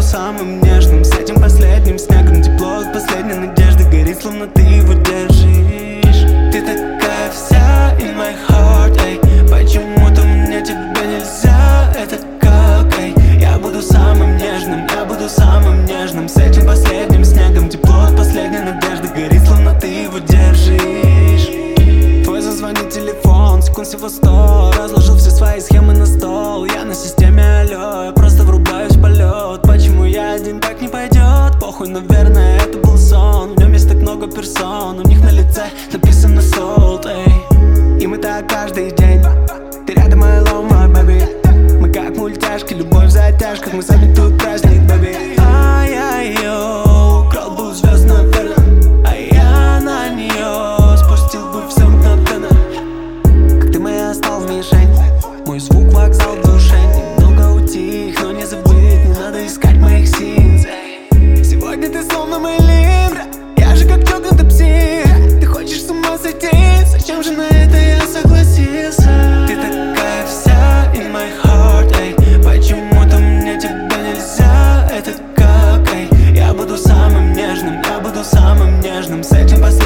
самым нежным. С этим последним снегом тепло от последней надежды горит, словно ты его держишь. Ты такая вся in my heart, эй. Почему-то мне тебя нельзя, это как, эй. Я буду самым нежным, я буду самым нежным. С этим последним снегом тепло от последней надежды горит, словно ты его держишь. Твой зазвонит телефон, секунд всего 100. Разложил все свои схемы на стол. Я на системе алло, я просто врубаюсь в полет. Почему я один, так не пойдет? Похуй, наверное, это был сон. В нем есть так много персон, у них на лице написано солд, эй. И мы так каждый день. Ты рядом, I love my baby. Мы как мультяшки, любовь в затяжках. Мы сами тут праздник, baby. Ай-яй-йо, украл бы у звезд, наверное, а я на нее спустил бы все мгновенно. Как ты моя стал в мишень, мой звук вокзал в душе. Немного утих, но не забыть, не надо искать моих синс. Сегодня ты словно мой линдра, я же как чокнутый псих. Ты хочешь с ума сойти, зачем же на это я согласился? Ты такая вся in my heart, эй. Почему-то мне тебя нельзя, это как, эй. Я буду самым нежным, я буду самым нежным. С этим